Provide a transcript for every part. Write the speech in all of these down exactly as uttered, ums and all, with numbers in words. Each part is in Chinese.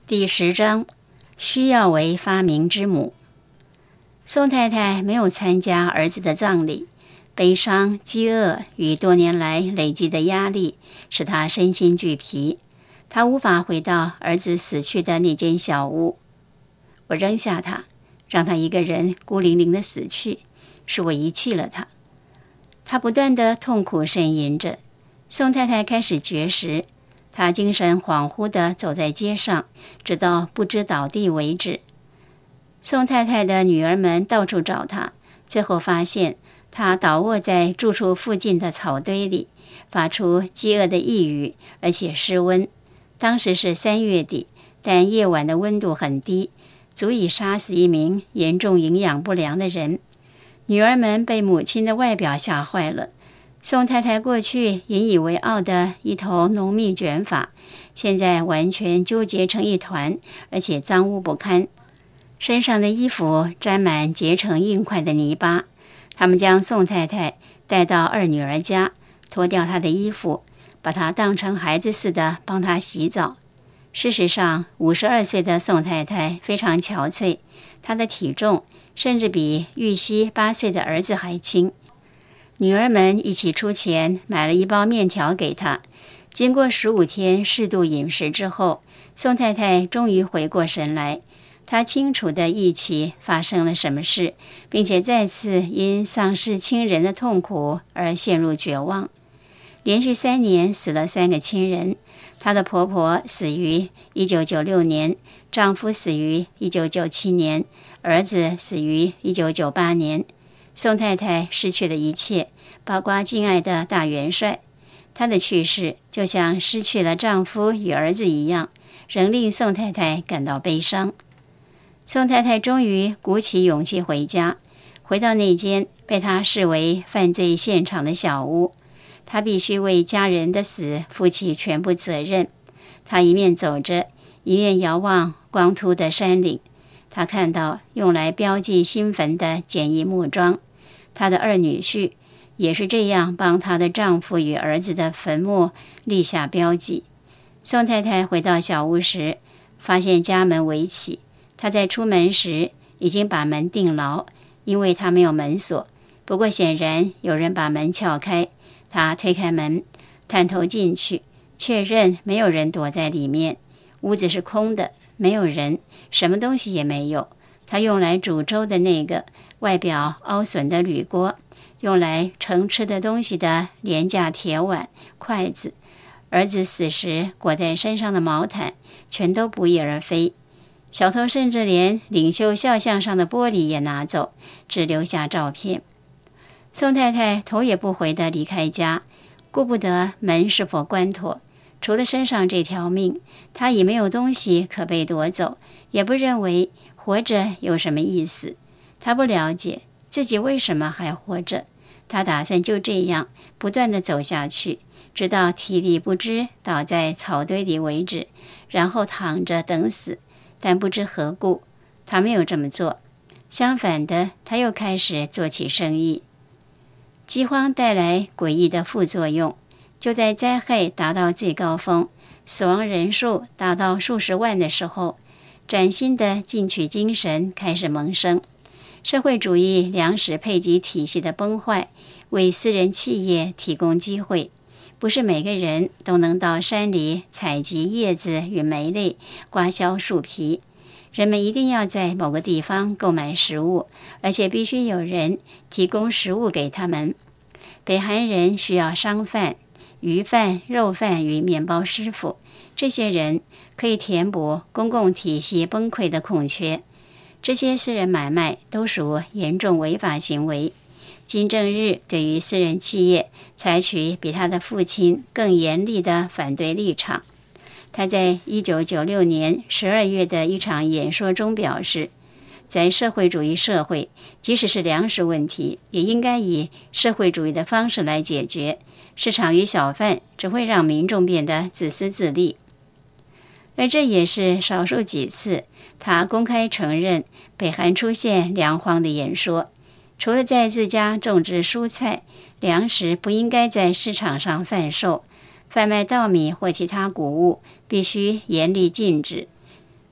第十章，需要为发明之母。宋太太没有参加儿子的葬礼，悲伤、饥饿与多年来累积的压力使她身心俱疲。她无法回到儿子死去的那间小屋。我扔下他，让他一个人孤零零地死去，是我遗弃了他。他不断地痛苦呻吟着。宋太太开始绝食，她精神恍惚地走在街上，直到不知倒地为止。宋太太的女儿们到处找她，最后发现她倒卧在住处附近的草堆里，发出饥饿的呓语，而且失温。当时是三月底，但夜晚的温度很低，足以杀死一名严重营养不良的人。女儿们被母亲的外表吓坏了。宋太太过去引以为傲的一头浓密卷发，现在完全纠结成一团，而且脏污不堪。身上的衣服沾满结成硬块的泥巴。他们将宋太太带到二女儿家，脱掉她的衣服，把她当成孩子似的帮她洗澡。事实上，五十二岁的宋太太非常憔悴，她的体重甚至比玉溪八岁的儿子还轻。女儿们一起出钱买了一包面条给她。经过十五天适度饮食之后，宋太太终于回过神来。她清楚地忆起发生了什么事，并且再次因丧失亲人的痛苦而陷入绝望。连续三年死了三个亲人，她的婆婆死于一九九六年，丈夫死于一九九七年，儿子死于一九九八年。宋太太失去了一切，包括敬爱的大元帅。她的去世就像失去了丈夫与儿子一样，仍令宋太太感到悲伤。宋太太终于鼓起勇气回家，回到那间被她视为犯罪现场的小屋。她必须为家人的死负起全部责任。她一面走着，一面遥望光秃的山岭。她看到用来标记新坟的简易木桩。她的二女婿也是这样帮她的丈夫与儿子的坟墓立下标记。宋太太回到小屋时，发现家门围起。她在出门时已经把门钉牢，因为她没有门锁。不过显然有人把门撬开。她推开门，探头进去，确认没有人躲在里面。屋子是空的，没有人，什么东西也没有。她用来煮粥的那个外表凹损的铝锅，用来盛吃的东西的廉价铁碗、筷子，儿子死时裹在身上的毛毯全都不翼而飞。小偷甚至连领袖肖像上的玻璃也拿走，只留下照片。宋太太头也不回地离开家，顾不得门是否关妥。除了身上这条命，她已没有东西可被夺走，也不认为活着有什么意思。她不了解自己为什么还活着。她打算就这样不断地走下去，直到体力不支倒在草堆里为止，然后躺着等死。但不知何故，她没有这么做。相反的，她又开始做起生意。饥荒带来诡异的副作用。就在灾害达到最高峰，死亡人数达到数十万的时候，崭新的进取精神开始萌生。社会主义粮食配给体系的崩坏，为私人企业提供机会。不是每个人都能到山里采集叶子与莓类，刮削树皮。人们一定要在某个地方购买食物，而且必须有人提供食物给他们。北韩人需要商贩、鱼贩、肉贩与面包师傅，这些人可以填补公共体系崩溃的空缺。这些私人买卖都属严重违法行为。金正日对于私人企业采取比他的父亲更严厉的反对立场。他在一九九六年十二月的一场演说中表示，在社会主义社会，即使是粮食问题，也应该以社会主义的方式来解决。市场与小贩只会让民众变得自私自利。而这也是少数几次他公开承认北韩出现粮荒的演说。除了在自家种植蔬菜，粮食不应该在市场上贩售，贩卖稻米或其他谷物必须严厉禁止。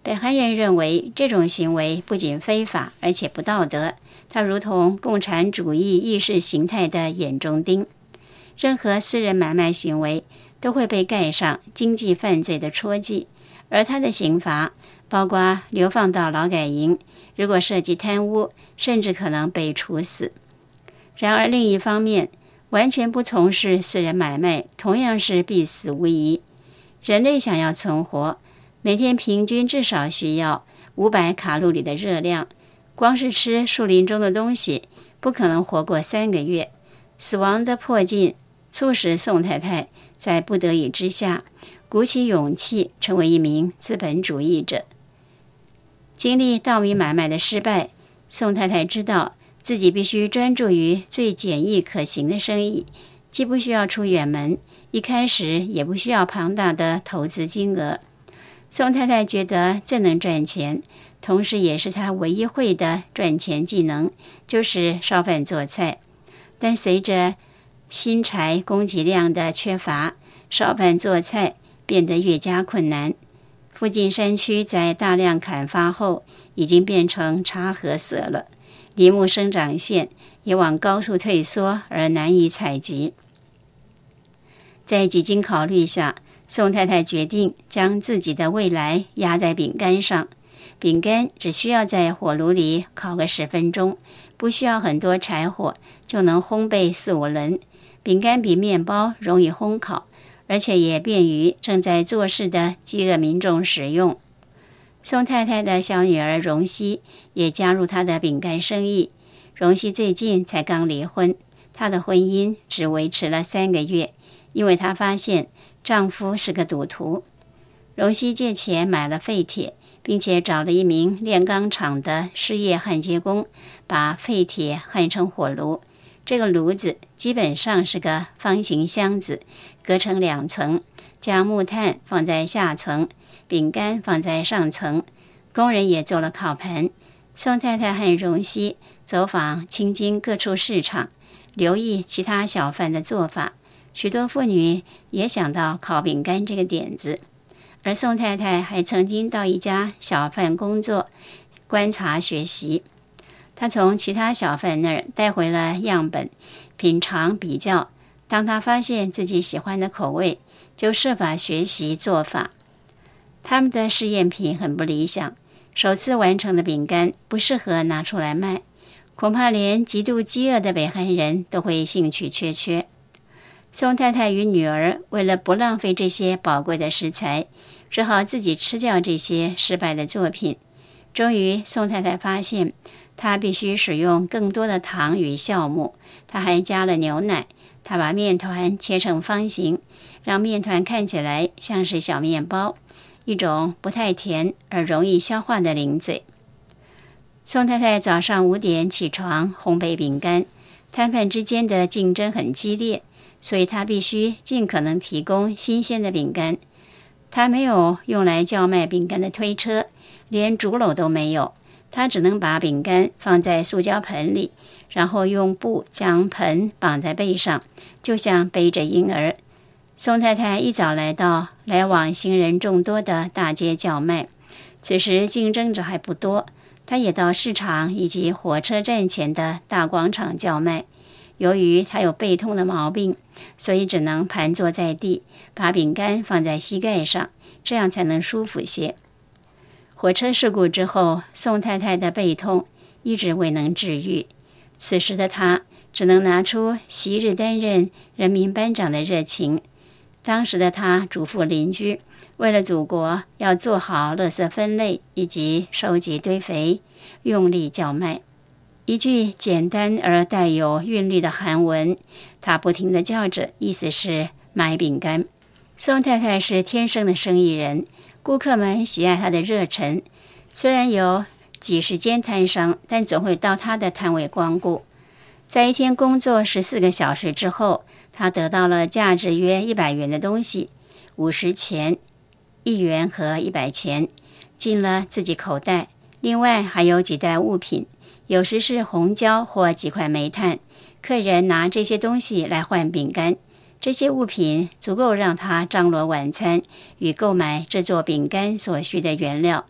北韩人认为这种行为不仅非法，而且不道德，它如同共产主义意识形态的眼中钉。任何私人买卖行为都会被盖上经济犯罪的戳记，而它的刑罚包括流放到劳改营，如果涉及贪污，甚至可能被处死。然而另一方面，完全不从事私人买卖同样是必死无疑。人类想要存活，每天平均至少需要五百卡路里的热量，光是吃树林中的东西不可能活过三个月。死亡的迫近促使宋太太在不得已之下鼓起勇气成为一名资本主义者。经历稻米买卖的失败，宋太太知道自己必须专注于最简易可行的生意，既不需要出远门，一开始也不需要庞大的投资金额。宋太太觉得最能赚钱，同时也是她唯一会的赚钱技能，就是烧饭做菜。但随着新柴供给量的缺乏，烧饭做菜变得越加困难。附近山区在大量砍伐后已经变成茶褐色了，林木生长线也往高处退缩而难以采集。在几经考虑下，宋太太决定将自己的未来压在饼干上。饼干只需要在火炉里烤个十分钟，不需要很多柴火就能烘焙四五轮。饼干比面包容易烘烤，而且也便于正在做事的饥饿民众食用。宋太太的小女儿荣熙也加入她的饼干生意。荣熙最近才刚离婚，她的婚姻只维持了三个月，因为她发现丈夫是个赌徒。荣熙借钱买了废铁，并且找了一名炼钢厂的失业焊接工，把废铁焊成火炉。这个炉子基本上是个方形箱子，隔成两层，将木炭放在下层，饼干放在上层。工人也做了烤盘。宋太太和荣熙走访清津各处市场，留意其他小贩的做法。许多妇女也想到烤饼干这个点子，而宋太太还曾经到一家小贩工作，观察学习。她从其他小贩那儿带回了样本，品尝比较。当她发现自己喜欢的口味，就设法学习做法。他们的试验品很不理想，首次完成的饼干不适合拿出来卖，恐怕连极度饥饿的北韩人都会兴趣缺缺。宋太太与女儿为了不浪费这些宝贵的食材，只好自己吃掉这些失败的作品。终于，宋太太发现她必须使用更多的糖与酵母，她还加了牛奶。她把面团切成方形，让面团看起来像是小面包，一种不太甜而容易消化的零嘴。宋太太早上五点起床烘焙饼干，摊贩之间的竞争很激烈，所以她必须尽可能提供新鲜的饼干。她没有用来叫卖饼干的推车，连竹篓都没有。她只能把饼干放在塑胶盆里，然后用布将盆绑在背上，就像背着婴儿。宋太太一早来到来往行人众多的大街叫卖，此时竞争者还不多。她也到市场以及火车站前的大广场叫卖。由于她有背痛的毛病，所以只能盘坐在地，把饼干放在膝盖上，这样才能舒服些。火车事故之后，宋太太的背痛一直未能治愈。此时的她只能拿出昔日担任人民班长的热情。当时的她嘱咐邻居，为了祖国要做好垃圾分类以及收集堆肥，用力叫卖。一句简单而带有韵律的韩文，她不停地叫着，意思是买饼干。宋太太是天生的生意人，顾客们喜爱她的热忱。虽然有几十间摊商，但总会到她的摊位光顾。在一天工作十四个小时之后，她得到了价值约一百元的东西，五十钱、一元和一百钱，进了自己口袋。另外还有几袋物品，有时是红椒或几块煤炭。客人拿这些东西来换饼干，这些物品足够让她张罗晚餐与购买制作饼干所需的原料。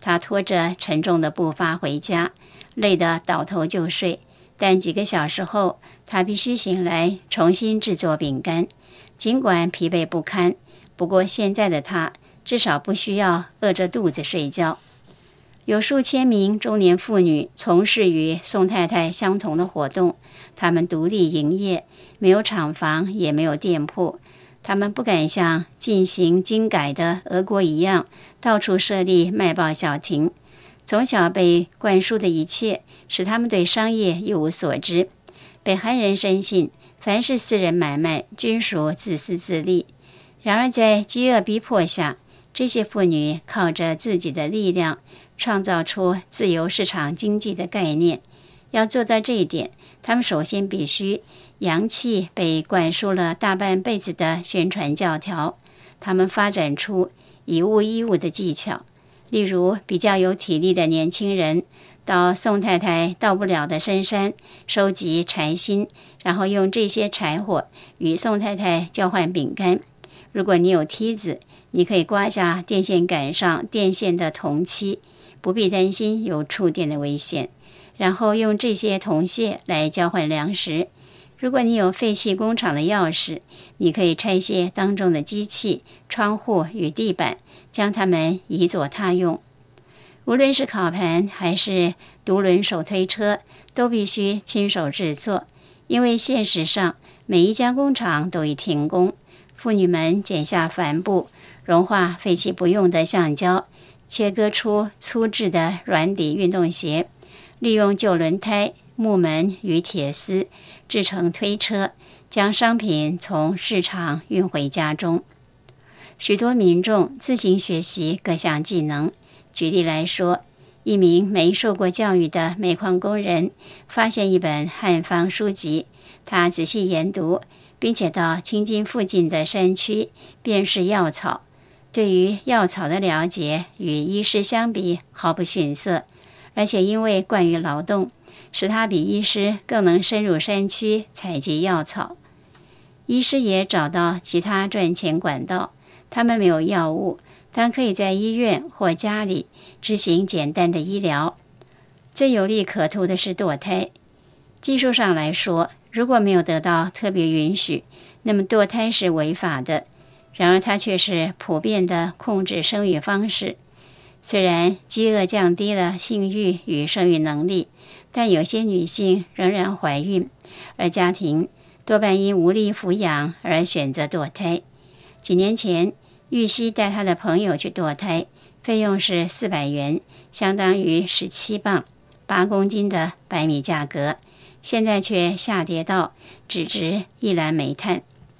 他拖着沉重的步伐回家，累得倒头就睡。但几个小时后，他必须醒来重新制作饼干，尽管疲惫不堪。不过现在的他至少不需要饿着肚子睡觉。有数千名中年妇女从事与宋太太相同的活动，她们独立营业，没有厂房，也没有店铺。她们不敢像进行精改的俄国一样，到处设立卖报小亭。从小被灌输的一切，使他们对商业一无所知。北韩人深信，凡是私人买卖，均属自私自利。然而在饥饿逼迫下，这些妇女靠着自己的力量，创造出自由市场经济的概念。要做到这一点，他们首先必须扬弃被灌输了大半辈子的宣传教条。他们发展出以物易物的技巧，例如比较有体力的年轻人到宋太太到不了的深山收集柴薪，然后用这些柴火与宋太太交换饼干。如果你有梯子，你可以刮下电线杆上电线的铜漆，不必担心有触电的危险。然后用这些铜屑来交换粮食。如果你有废弃工厂的钥匙，你可以拆卸当中的机器、窗户与地板，将它们移作他用。无论是烤盘还是独轮手推车，都必须亲手制作，因为现实上每一家工厂都已停工。妇女们剪下帆布，融化废弃不用的橡胶，切割出粗制的软底运动鞋，利用旧轮胎、木门与铁丝制成推车，将商品从市场运回家中。许多民众自行学习各项技能。举例来说，一名没受过教育的煤矿工人发现一本汉方书籍，他仔细研读，并且到清津附近的山区辨识药草。对于药草的了解与医师相比毫不逊色，而且因为惯于劳动，使他比医师更能深入山区采集药草。医师也找到其他赚钱管道，他们没有药物，但可以在医院或家里执行简单的医疗。最有利可图的是堕胎。技术上来说，如果没有得到特别允许，那么堕胎是违法的。然而它却是普遍的控制生育方式。虽然饥饿降低了性欲与生育能力，但有些女性仍然怀孕，而家庭多半因无力抚养而选择堕胎。几年前，玉溪带他的朋友去堕胎，费用是四百元，相当于十七磅，八公斤的白米价格，现在却下跌到只值一篮煤炭。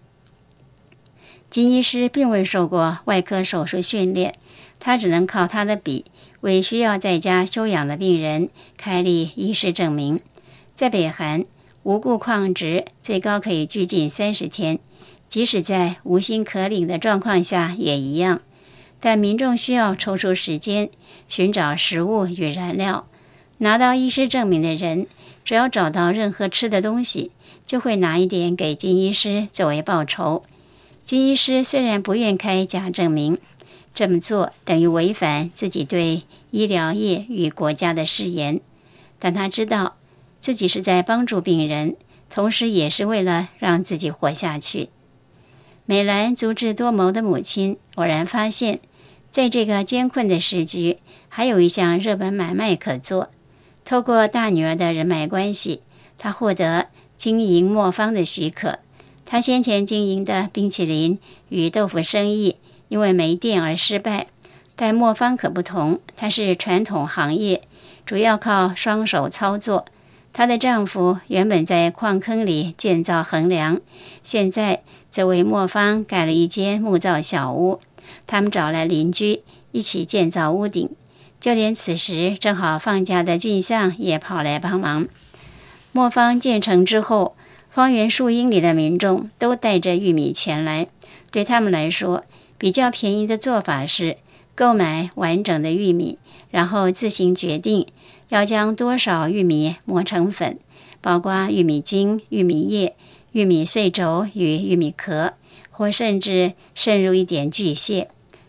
金医师并未受过外科手术训练，他只能靠他的笔为需要在家休养的病人开立医师证明。在北韩，无故旷职最高可以拘禁三十天，即使在无薪可领的状况下也一样。但民众需要抽出时间寻找食物与燃料。拿到医师证明的人，只要找到任何吃的东西，就会拿一点给金医师作为报酬。金医师虽然不愿开假证明，这么做等于违反自己对医疗业与国家的誓言，但他知道自己是在帮助病人，同时也是为了让自己活下去。美兰足智多谋的母亲偶然发现，在这个艰困的时局，还有一项热门买卖可做。透过大女儿的人脉关系，她获得经营磨坊的许可。她先前经营的冰淇淋与豆腐生意因为没店而失败，但磨坊可不同，它是传统行业，主要靠双手操作。她的丈夫原本在矿坑里建造横梁，现在则为磨坊盖了一间木造小屋。他们找来邻居一起建造屋顶，就连此时正好放假的俊相也跑来帮忙。磨坊建成之后，方圆数英里的民众都带着玉米前来。对他们来说，比较便宜的做法是购买完整的玉米，然后自行决定要将多少玉米磨成粉，包括玉米茎、玉米叶、玉米碎轴与玉米壳，或甚至渗入一点巨蟹。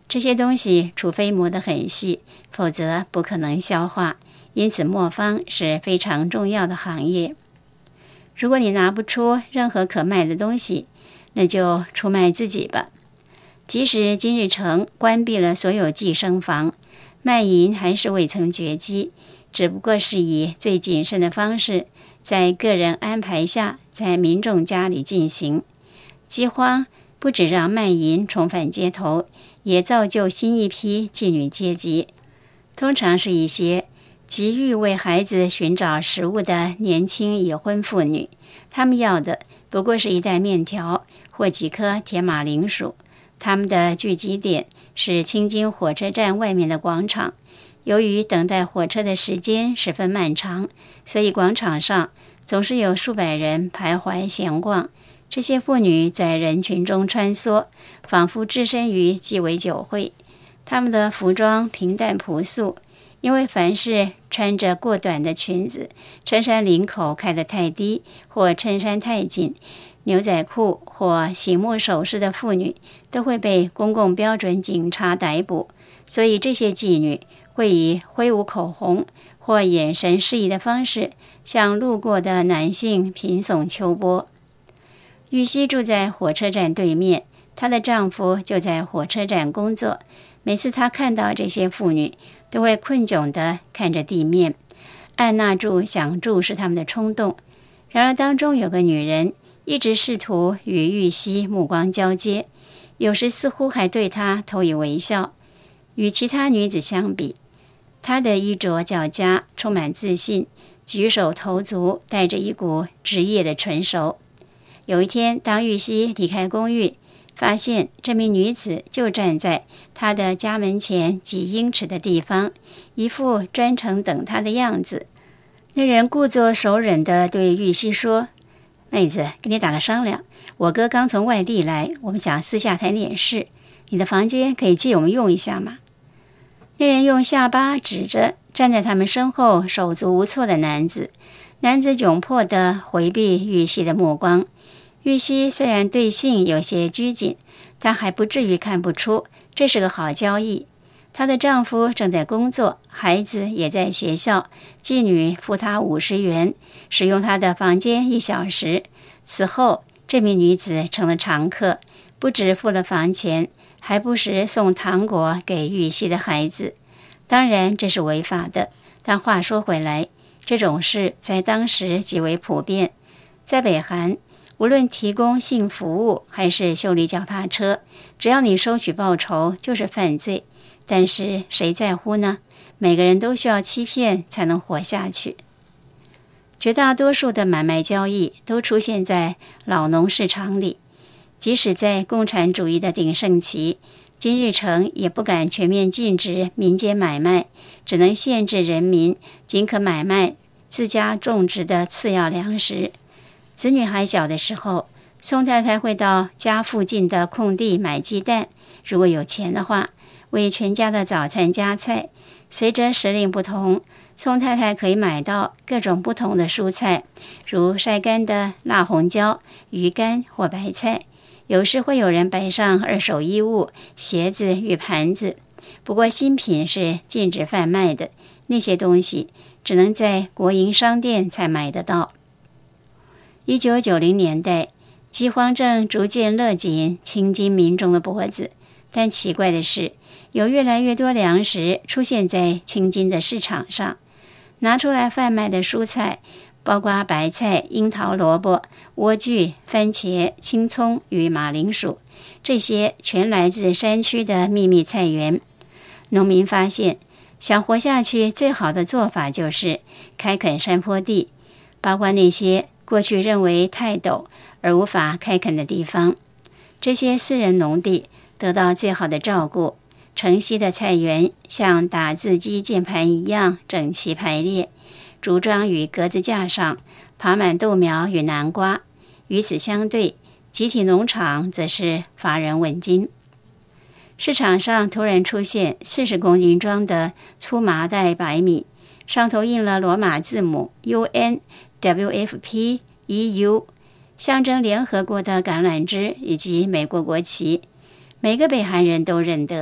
这些东西除非磨得很细，否则不可能消化，因此磨坊是非常重要的行业。如果你拿不出任何可卖的东西，那就出卖自己吧。即使金日成关闭了所有寄生房，卖淫还是未曾绝迹，只不过是以最谨慎的方式，在个人安排下，在民众家里进行。饥荒不只让卖淫重返街头，也造就新一批妓女阶级，通常是一些急于为孩子寻找食物的年轻已婚妇女，她们要的不过是一袋面条或几颗铁马铃薯。他们的聚集点是清津火车站外面的广场，由于等待火车的时间十分漫长，所以广场上总是有数百人徘徊闲逛。这些妇女在人群中穿梭，仿佛置身于鸡尾酒会。她们的服装平淡朴素，因为凡是穿着过短的裙子、衬衫领口开得太低或衬衫太紧、牛仔裤或醒目首饰的妇女都会被公共标准警察逮捕，所以这些妓女会以挥舞口红或眼神示意的方式向路过的男性频耸秋波。玉溪住在火车站对面，她的丈夫就在火车站工作。每次她看到这些妇女，都会困窘地看着地面，按捺住想注视他们的冲动。然而当中有个女人一直试图与玉溪目光交接，有时似乎还对她投以微笑。与其他女子相比，她的衣着较佳，充满自信，举手投足带着一股职业的纯熟。有一天，当玉溪离开公寓，发现这名女子就站在她的家门前几英尺的地方，一副专程等她的样子。那人故作熟稔地对玉溪说：“妹子，跟你打个商量，我哥刚从外地来，我们想私下谈点事，你的房间可以借我们用一下吗？”那人用下巴指着站在他们身后手足无措的男子，男子窘迫地回避玉溪的目光。玉溪虽然对性有些拘谨，但还不至于看不出这是个好交易。她的丈夫正在工作，孩子也在学校，妓女付她五十元，使用她的房间一小时。此后，这名女子成了常客，不只付了房钱，还不时送糖果给玉溪的孩子。当然，这是违法的，但话说回来，这种事在当时极为普遍。在北韩，无论提供性服务还是修理脚踏车，只要你收取报酬就是犯罪。但是谁在乎呢？每个人都需要欺骗才能活下去。绝大多数的买卖交易都出现在老农市场里，即使在共产主义的鼎盛期，金日成也不敢全面禁止民间买卖，只能限制人民仅可买卖自家种植的次要粮食。子女还小的时候，宋太太会到家附近的空地买鸡蛋，如果有钱的话，为全家的早餐加菜。随着时令不同，宋太太可以买到各种不同的蔬菜，如晒干的辣红椒、鱼干或白菜。有时会有人摆上二手衣物、鞋子与盘子。不过新品是禁止贩卖的，那些东西只能在国营商店才买得到。一九九零年代，饥荒正逐渐勒紧清津民众的脖子，但奇怪的是，有越来越多粮食出现在清津的市场上。拿出来贩卖的蔬菜包括白菜、樱桃、萝卜、莴苣、番茄、青葱与马铃薯，这些全来自山区的秘密菜园。农民发现，想活下去最好的做法就是开垦山坡地，包括那些过去认为太陡而无法开垦的地方。这些私人农地得到最好的照顾，城西的菜园像打字机键盘一样整齐排列，竹桩与格子架上爬满豆苗与南瓜。与此相对，集体农场则是乏人问津。市场上突然出现四十公斤装的粗麻袋白米，上头印了罗马字母 U N W F P E U， 象征联合国的橄榄枝以及美国国旗。每个北韩人都认得，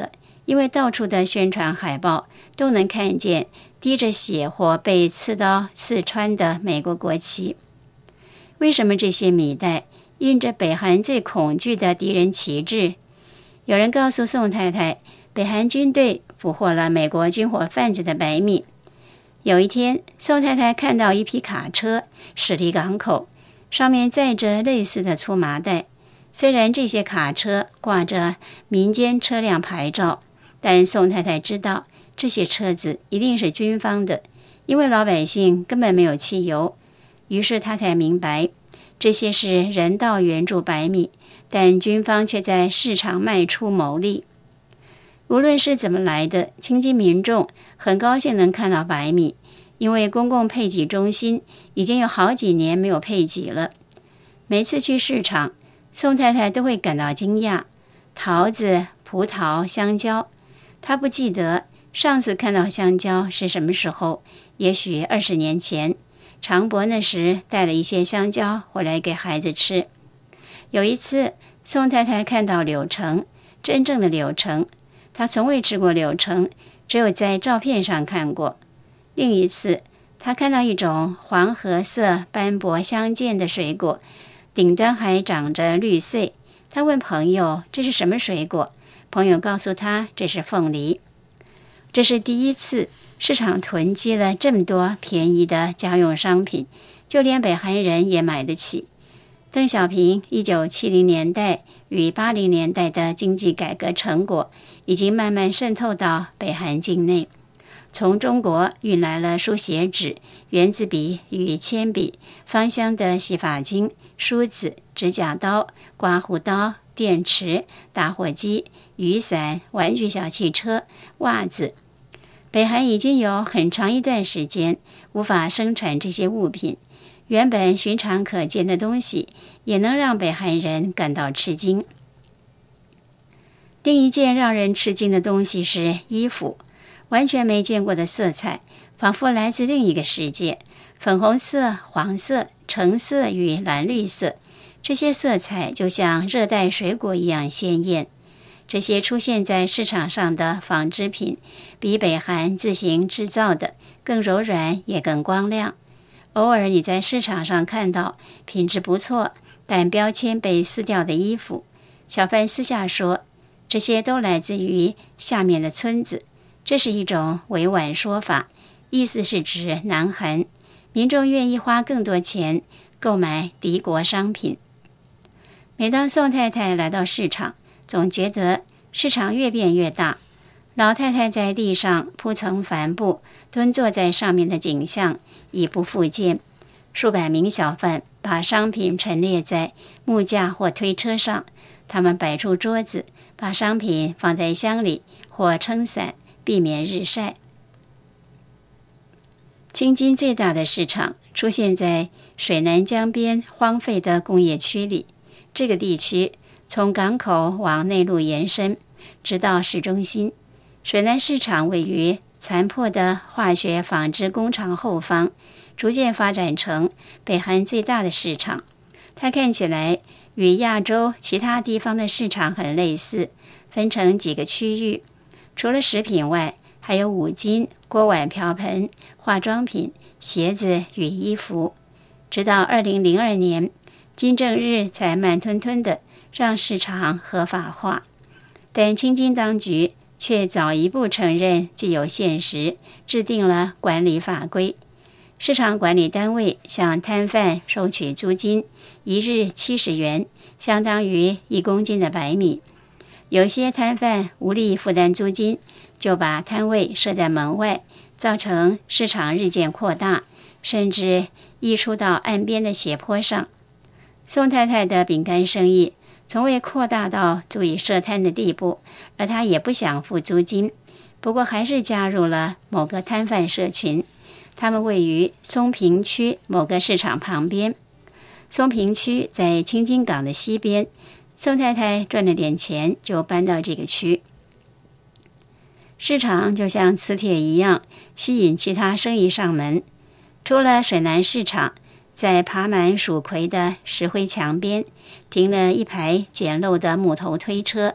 因为到处的宣传海报都能看见滴着血或被刺刀刺穿的美国国旗。为什么这些米袋印着北韩最恐惧的敌人旗帜？有人告诉宋太太，北韩军队俘获了美国军火贩子的白米。有一天，宋太太看到一批卡车驶离港口，上面载着类似的粗麻袋。虽然这些卡车挂着民间车辆牌照，但宋太太知道这些车子一定是军方的，因为老百姓根本没有汽油。于是她才明白，这些是人道援助白米，但军方却在市场卖出牟利。无论是怎么来的，清津民众很高兴能看到白米，因为公共配给中心已经有好几年没有配给了。每次去市场，宋太太都会感到惊讶，桃子、葡萄、香蕉，她不记得上次看到香蕉是什么时候，也许二十年前。常伯那时带了一些香蕉回来给孩子吃。有一次，宋太太看到柳橙，真正的柳橙，她从未吃过柳橙，只有在照片上看过。另一次，她看到一种黄褐色斑驳相间的水果，顶端还长着绿穗。她问朋友这是什么水果，朋友告诉她这是凤梨。这是第一次市场囤积了这么多便宜的家用商品，就连北韩人也买得起。邓小平一九七零年代与八零年代的经济改革成果已经慢慢渗透到北韩境内，从中国运来了书写纸、圆珠笔与铅笔、芳香的洗发精、梳子、指甲刀、刮胡刀、电池、打火机、雨伞、玩具小汽车、袜子。北韩已经有很长一段时间无法生产这些物品，原本寻常可见的东西也能让北韩人感到吃惊。另一件让人吃惊的东西是衣服，完全没见过的色彩，仿佛来自另一个世界。粉红色、黄色、橙色与蓝绿色，这些色彩就像热带水果一样鲜艳。这些出现在市场上的纺织品，比北韩自行制造的更柔软也更光亮。偶尔你在市场上看到品质不错但标签被撕掉的衣服，小贩私下说，这些都来自于下面的村子。这是一种委婉说法，意思是指南韩民众愿意花更多钱购买敌国商品。每当宋太太来到市场，总觉得市场越变越大。老太太在地上铺层帆布，蹲坐在上面的景象已不复见。数百名小贩把商品陈列在木架或推车上，他们摆出桌子，把商品放在箱里或撑伞，避免日晒。清津最大的市场出现在水南江边荒废的工业区里。这个地区从港口往内陆延伸，直到市中心。水南市场位于残破的化学纺织工厂后方，逐渐发展成北韩最大的市场。它看起来与亚洲其他地方的市场很类似，分成几个区域。除了食品外，还有五金、锅碗瓢盆、化妆品、鞋子与衣服。直到二零零二年，金正日才慢吞吞地让市场合法化，但清津当局却早一步承认既有现实，制定了管理法规。市场管理单位向摊贩收取租金，一日七十元，相当于一公斤的白米。有些摊贩无力负担租金，就把摊位设在门外，造成市场日渐扩大，甚至溢出到岸边的斜坡上。宋太太的饼干生意从未扩大到足以设摊的地步，而她也不想付租金，不过还是加入了某个摊贩社群。他们位于松平区某个市场旁边。松平区在清津港的西边，宋太太赚了点钱就搬到这个区。市场就像磁铁一样吸引其他生意上门。除了水南市场，在爬满蜀葵的石灰墙边停了一排简陋的木头推车，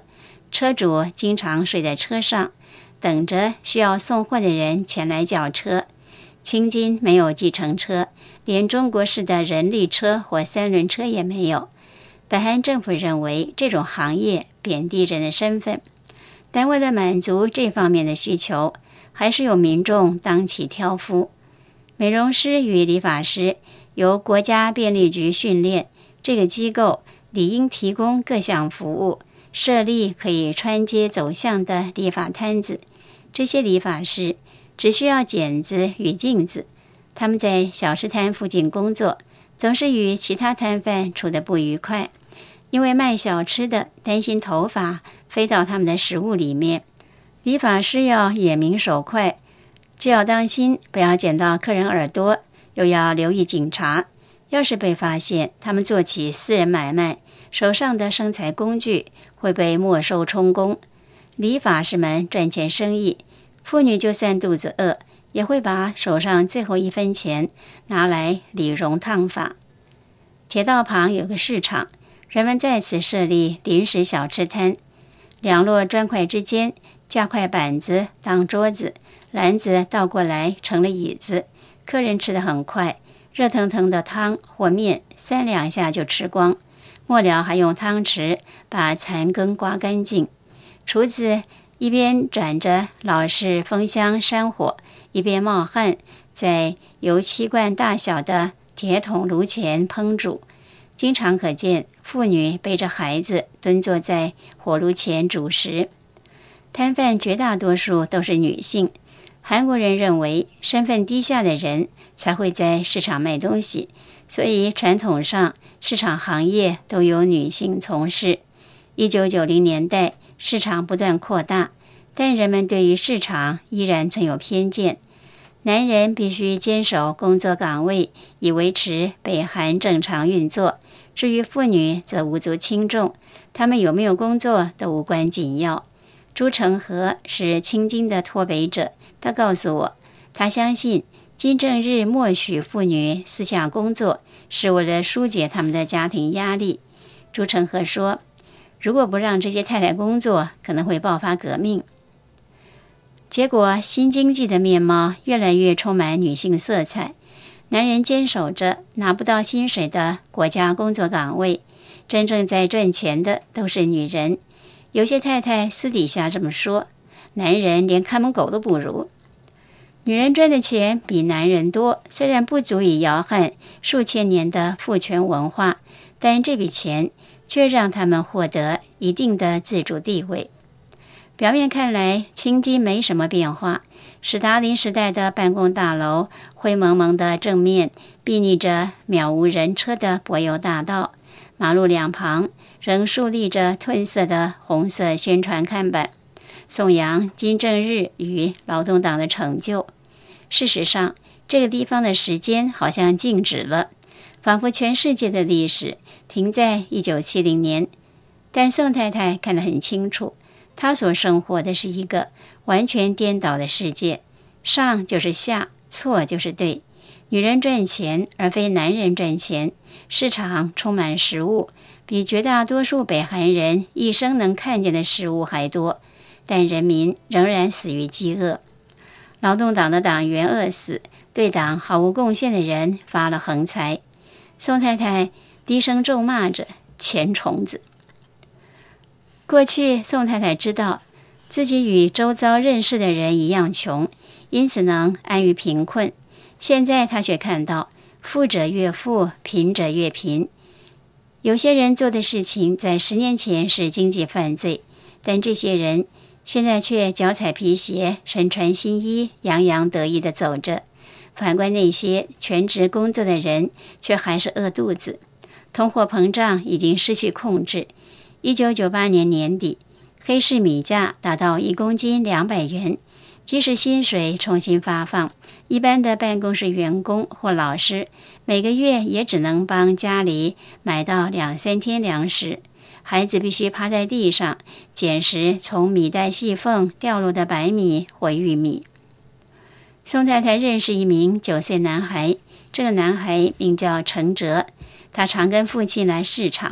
车主经常睡在车上，等着需要送货的人前来叫车。清津没有计程车，连中国式的人力车或三轮车也没有。北韩政府认为这种行业贬低人的身份，但为了满足这方面的需求，还是有民众当起挑夫。美容师与理发师由国家便利局训练，这个机构理应提供各项服务，设立可以穿街走巷的理发摊子。这些理发师只需要剪子与镜子，他们在小吃摊附近工作，总是与其他摊贩处得不愉快，因为卖小吃的担心头发飞到他们的食物里面。理发师要眼明手快，既要当心不要剪到客人耳朵，又要留意警察。要是被发现他们做起私人买卖，手上的生财工具会被没收充公。理发师们赚钱生意，妇女就算肚子饿，也会把手上最后一分钱拿来理容烫发。铁道旁有个市场，人们在此设立临时小吃摊，两摞砖块之间架块板子当桌子，篮子倒过来成了椅子，客人吃得很快，热腾腾的汤或面三两下就吃光，末了还用汤匙把残羹刮干净。厨子一边转着老式风箱山火，一边冒汗，在油漆罐大小的铁桶炉前烹煮。经常可见妇女背着孩子蹲坐在火炉前煮食。摊贩绝大多数都是女性，韩国人认为身份低下的人才会在市场卖东西，所以传统上市场行业都由女性从事。一九九零年代市场不断扩大，但人们对于市场依然存有偏见。男人必须坚守工作岗位，以维持北韩正常运作。至于妇女则无足轻重，她们有没有工作都无关紧要。朱成和是清津的脱北者，他告诉我，他相信金正日默许妇女私下工作，是为了疏解他们的家庭压力。朱成和说，如果不让这些太太工作，可能会爆发革命。结果新经济的面貌越来越充满女性色彩，男人坚守着拿不到薪水的国家工作岗位，真正在赚钱的都是女人。有些太太私底下这么说，男人连看门狗都不如。女人赚的钱比男人多，虽然不足以摇撼数千年的父权文化，但这笔钱却让他们获得一定的自主地位。表面看来，清津没什么变化。史达林时代的办公大楼，灰蒙蒙的正面睥睨着渺无人车的柏油大道，马路两旁仍竖立着褪色的红色宣传看板，颂扬金正日与劳动党的成就。事实上，这个地方的时间好像静止了，仿佛全世界的历史停在一九七零年。但宋太太看得很清楚，她所生活的是一个完全颠倒的世界，上就是下，错就是对。女人赚钱而非男人赚钱，市场充满食物，比绝大多数北韩人一生能看见的食物还多，但人民仍然死于饥饿。劳动党的党员饿死，对党毫无贡献的人发了横财。宋太太低声咒骂着钱虫子。过去宋太太知道自己与周遭认识的人一样穷，因此能安于贫困。现在她却看到富者越富，贫者越贫。有些人做的事情在十年前是经济犯罪，但这些人现在却脚踩皮鞋，身穿新衣，洋洋得意地走着。反观那些全职工作的人，却还是饿肚子。通货膨胀已经失去控制。一九九八年年底，黑市米价达到一公斤两百元。即使薪水重新发放，一般的办公室员工或老师每个月也只能帮家里买到两三天粮食。孩子必须趴在地上捡拾从米袋细缝掉落的白米或玉米。宋太太认识一名九岁男孩，这个男孩名叫程哲，他常跟父亲来市场，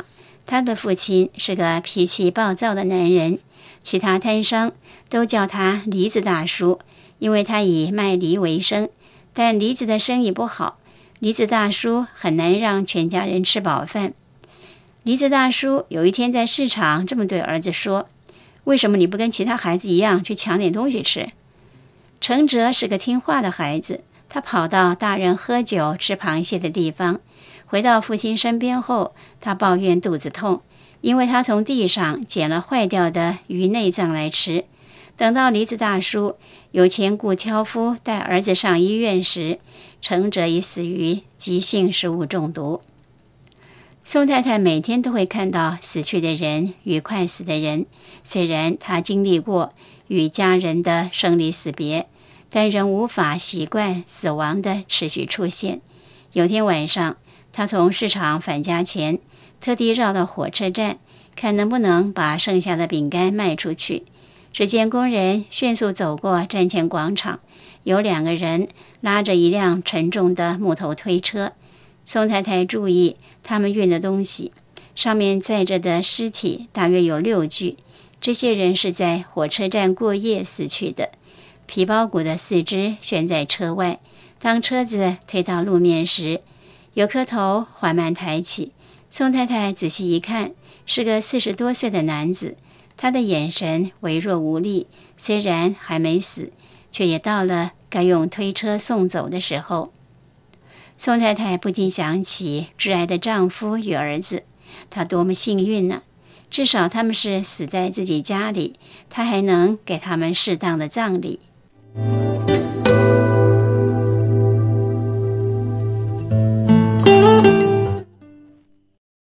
他的父亲是个脾气暴躁的男人，其他摊商都叫他梨子大叔，因为他以卖梨为生，但梨子的生意不好，梨子大叔很难让全家人吃饱饭。梨子大叔有一天在市场这么对儿子说：为什么你不跟其他孩子一样去抢点东西吃？程哲是个听话的孩子，他跑到大人喝酒吃螃蟹的地方，回到父亲身边后，他抱怨肚子痛，因为他从地上捡了坏掉的鱼内脏来吃。等到梨子大叔有钱雇挑夫带儿子上医院时，程哲已死于急性食物中毒。宋太太每天都会看到死去的人与快死的人，虽然她经历过与家人的生离死别，但仍无法习惯死亡的持续出现。有天晚上，她从市场返家前，特地绕到火车站，看能不能把剩下的饼干卖出去。只见工人迅速走过站前广场，有两个人拉着一辆沉重的木头推车。宋太太注意他们运的东西，上面载着的尸体大约有六具，这些人是在火车站过夜死去的。皮包骨的四肢悬在车外，当车子推到路面时，有颗头缓慢抬起。宋太太仔细一看，是个四十多岁的男子，他的眼神微弱无力，虽然还没死，却也到了该用推车送走的时候。宋太太不禁想起挚爱的丈夫与儿子，她多么幸运呢！至少他们是死在自己家里，她还能给他们适当的葬礼。